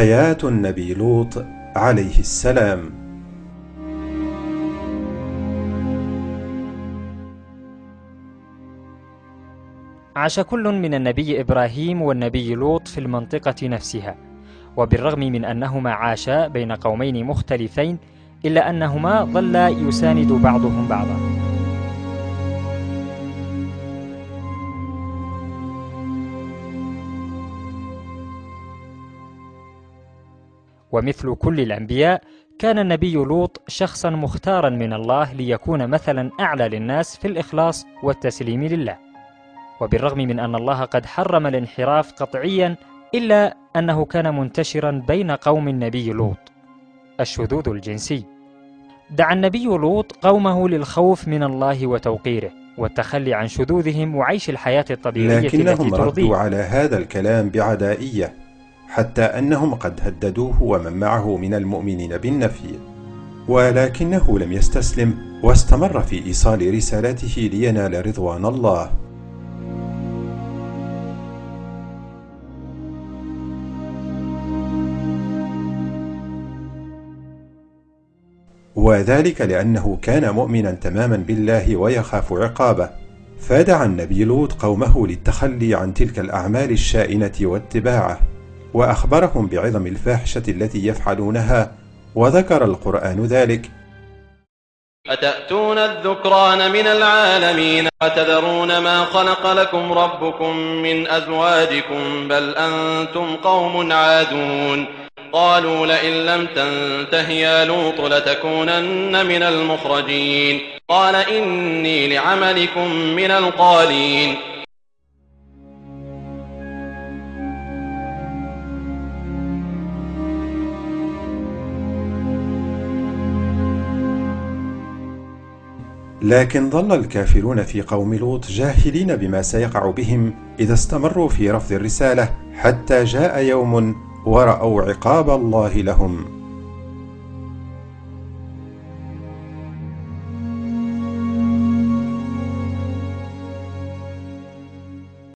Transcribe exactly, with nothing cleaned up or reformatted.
حياة النبي لوط عليه السلام. عاش كل من النبي إبراهيم والنبي لوط في المنطقة نفسها، وبالرغم من أنهما عاشا بين قومين مختلفين إلا أنهما ظلا يساند بعضهم بعضا. ومثل كل الأنبياء كان النبي لوط شخصا مختارا من الله ليكون مثلا أعلى للناس في الإخلاص والتسليم لله. وبالرغم من أن الله قد حرم الانحراف قطعيا إلا أنه كان منتشرا بين قوم النبي لوط الشذوذ الجنسي. دعا النبي لوط قومه للخوف من الله وتوقيره والتخلي عن شذوذهم وعيش الحياة الطبيعية التي ترضيه. لكنهم ردوا على هذا الكلام بعدائية، حتى أنهم قد هددوه ومن معه من المؤمنين بالنفي، ولكنه لم يستسلم واستمر في إيصال رسالته لينال رضوان الله. وذلك لأنه كان مؤمنا تماما بالله ويخاف عقابه، فدعا النبي لوط قومه للتخلي عن تلك الأعمال الشائنة واتباعه، وأخبرهم بعظم الفاحشة التي يفعلونها، وذكر القرآن ذلك: أتأتون الذكران من العالمين وتذرون ما خلق لكم ربكم من أزواجكم بل أنتم قوم عادون. قالوا لئن لم تنته يا لوط لتكونن من المخرجين. قال إني لعملكم من القالين. لكن ظل الكافرون في قوم لوط جاهلين بما سيقع بهم إذا استمروا في رفض الرسالة، حتى جاء يوم ورأوا عقاب الله لهم.